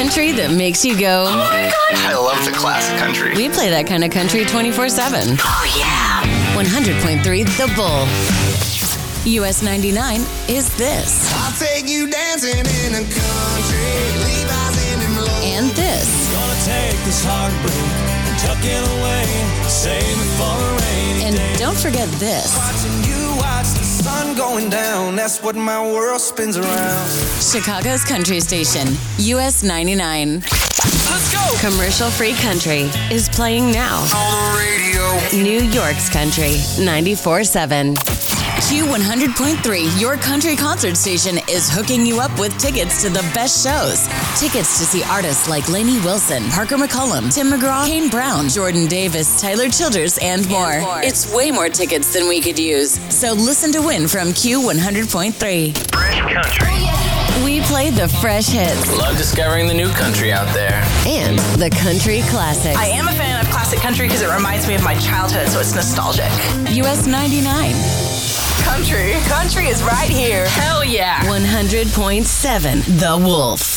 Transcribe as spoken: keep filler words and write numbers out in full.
Country that makes you go, oh my God. I love the classic country. We play that kind of country twenty-four seven. Oh yeah. one hundred point three The Bull. U S ninety-nine is this. I'll take you dancing in a country. Levi's in them low. And this. Gonna take this heartbreak and tuck it away. Save it for a rainy And day. don't forget this. Watching you watch the sun going down. That's what my world spins around. Chicago's country station, U S ninety-nine. Let's go! Commercial-free country is playing now. On the radio. New York's country, ninety-four seven. Q one hundred point three, your country concert station, is hooking you up with tickets to the best shows. Tickets to see artists like Lainey Wilson, Parker McCollum, Tim McGraw, Kane Brown, Jordan Davis, Tyler Childers, and more. and more. It's way more tickets than we could use. So listen to win from Q one hundred point three. Fresh country. We play the fresh hits Love discovering the new country out there. and the country classics. I am a fan of classic country because it reminds me of my childhood, so it's nostalgic. U S ninety-nine, Country. Country is right here. Hell yeah. one hundred point seven The Wolf.